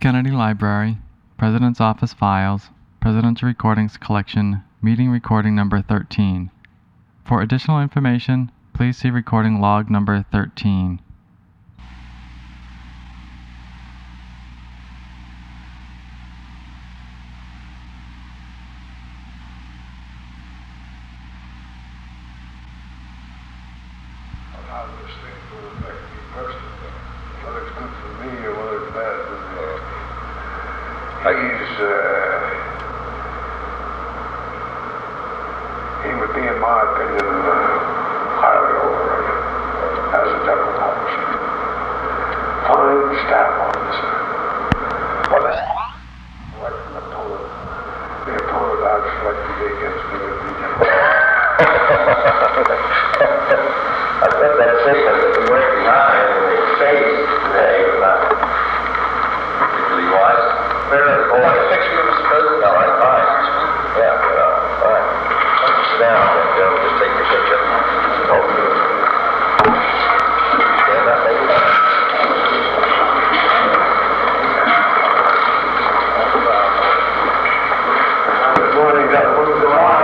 Kennedy Library, President's Office Files, Presidential Recordings Collection, Meeting Recording Number 13. For additional information, please see recording log number 13. How does this thing will affect me personally? Whether it's good for me or whether it's bad for me. He would be, in my opinion, highly overrated as a general publisher. Fine staff officer. What is like an opponent? The opponent I've selected against me would be I think that statement that we went behind in the face today was not particularly wise. Fair, oh, I picture you, Mr. President. All right, fine. Yeah, all right. Sit down, Joe. Just take your picture. Stand up, maybe. Good morning, gentlemen. Good morning.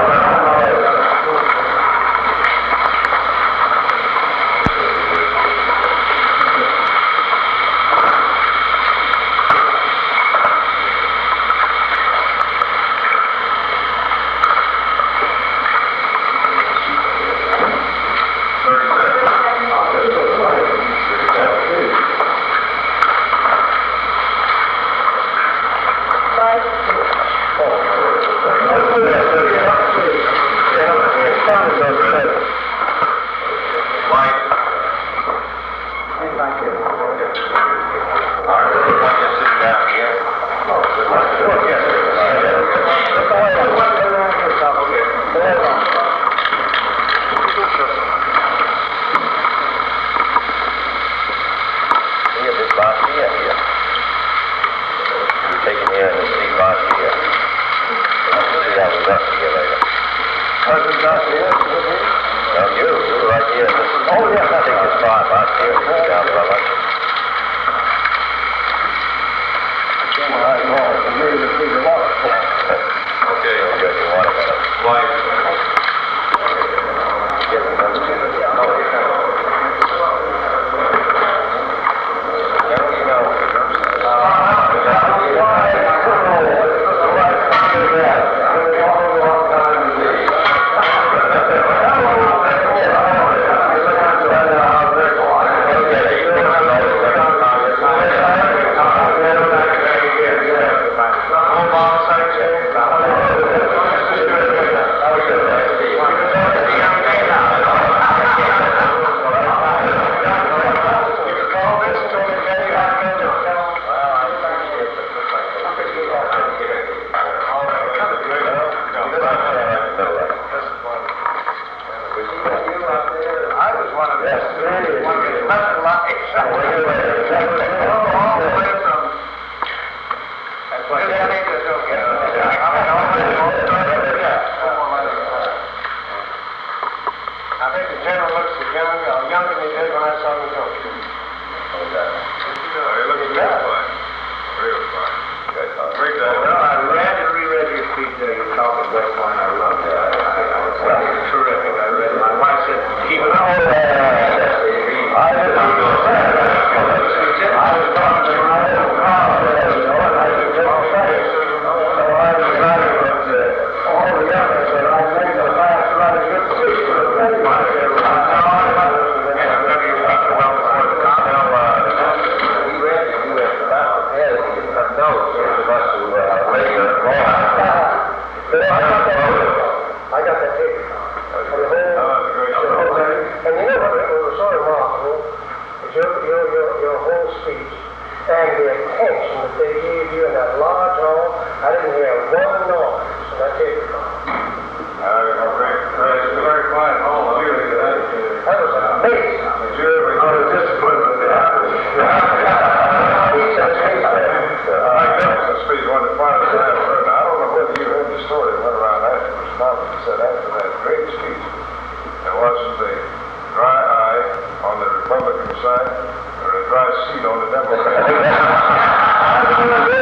Dry eye on the Republican side or a dry seat on the Democratic side.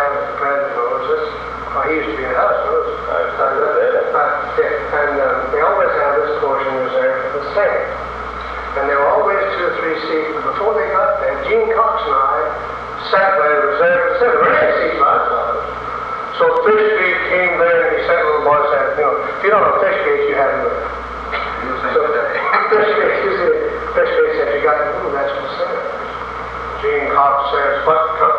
have, if the president knows this, well, he used to be in the House, knows. And they always have this portion reserved for the Senate. And there were always 2 or 3 seats, but before they got there, Gene Cox and I sat by the reserve for the Senate. There were 8 seats last time. So Fishgate came there and he said, little boy said, you know, if you don't know Fishgate, you haven't lived. So Fishgate said, you got to move, that's for the Senate. Gene Cox says, what